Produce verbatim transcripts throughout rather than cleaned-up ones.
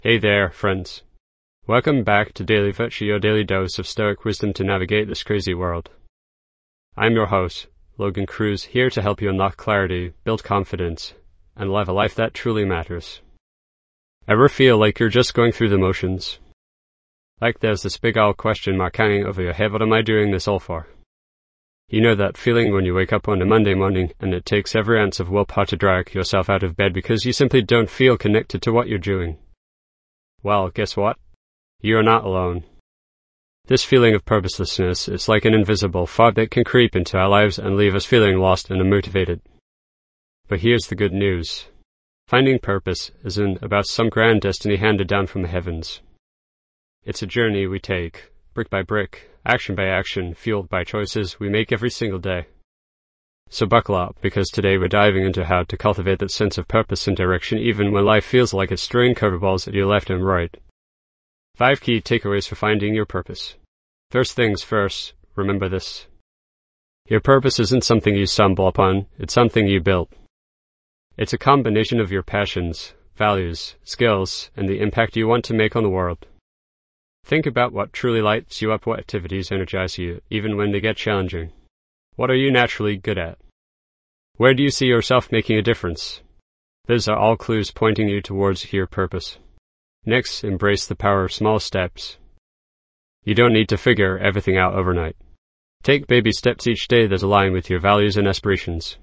Hey there, friends. Welcome back to Daily Virtue, your daily dose of stoic wisdom to navigate this crazy world. I'm your host, Logan Cruz, here to help you unlock clarity, build confidence, and live a life that truly matters. Ever feel like you're just going through the motions? Like there's this big old question mark hanging over your head, what am I doing this all for? You know that feeling when you wake up on a Monday morning and it takes every ounce of willpower to drag yourself out of bed because you simply don't feel connected to what you're doing. Well, guess what? You're not alone. This feeling of purposelessness is like an invisible fog that can creep into our lives and leave us feeling lost and unmotivated. But here's the good news. Finding purpose isn't about some grand destiny handed down from the heavens. It's a journey we take, brick by brick, action by action, fueled by choices we make every single day. So buckle up, because today we're diving into how to cultivate that sense of purpose and direction even when life feels like it's throwing curveballs at your left and right. Five key takeaways for finding your purpose. First things first, remember this. Your purpose isn't something you stumble upon, it's something you build. It's a combination of your passions, values, skills, and the impact you want to make on the world. Think about what truly lights you up, what activities energize you, even when they get challenging. What are you naturally good at? Where do you see yourself making a difference? These are all clues pointing you towards your purpose. Next, embrace the power of small steps. You don't need to figure everything out overnight. Take baby steps each day that align with your values and aspirations.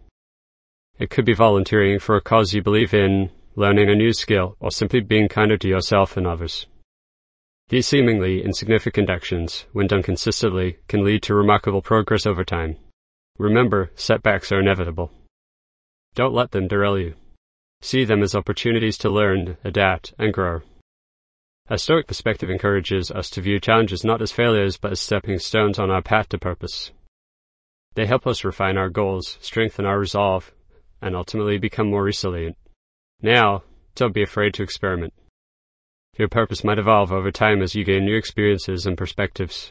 It could be volunteering for a cause you believe in, learning a new skill, or simply being kinder to yourself and others. These seemingly insignificant actions, when done consistently, can lead to remarkable progress over time. Remember, setbacks are inevitable. Don't let them derail you. See them as opportunities to learn, adapt, and grow. A Stoic perspective encourages us to view challenges not as failures but as stepping stones on our path to purpose. They help us refine our goals, strengthen our resolve, and ultimately become more resilient. Now, don't be afraid to experiment. Your purpose might evolve over time as you gain new experiences and perspectives.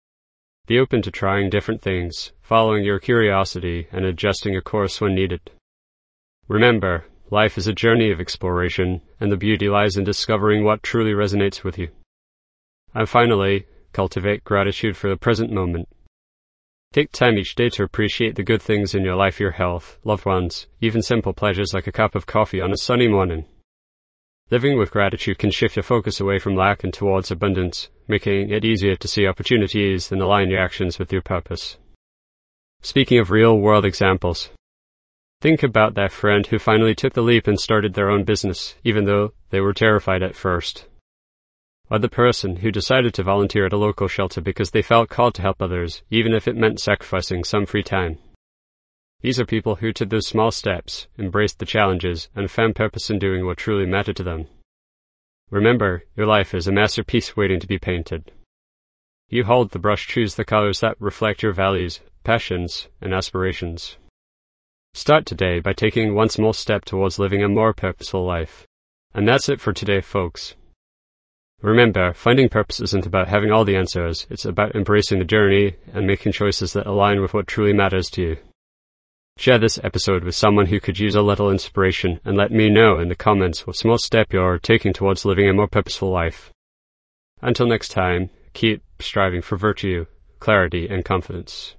Be open to trying different things, following your curiosity, and adjusting your course when needed. Remember, life is a journey of exploration, and the beauty lies in discovering what truly resonates with you. And finally, cultivate gratitude for the present moment. Take time each day to appreciate the good things in your life, your health, loved ones, even simple pleasures like a cup of coffee on a sunny morning. Living with gratitude can shift your focus away from lack and towards abundance, making it easier to see opportunities and align your actions with your purpose. Speaking of real-world examples, think about that friend who finally took the leap and started their own business, even though they were terrified at first. Or the person who decided to volunteer at a local shelter because they felt called to help others, even if it meant sacrificing some free time. These are people who took those small steps, embraced the challenges, and found purpose in doing what truly mattered to them. Remember, your life is a masterpiece waiting to be painted. You hold the brush, choose the colors that reflect your values, passions, and aspirations. Start today by taking one small step towards living a more purposeful life. And that's it for today, folks. Remember, finding purpose isn't about having all the answers, it's about embracing the journey and making choices that align with what truly matters to you. Share this episode with someone who could use a little inspiration and let me know in the comments what small step you're taking towards living a more purposeful life. Until next time, keep striving for virtue, clarity, and confidence.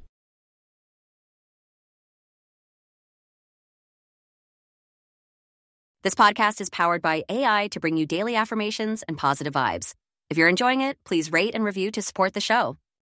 This podcast is powered by A I to bring you daily affirmations and positive vibes. If you're enjoying it, please rate and review to support the show.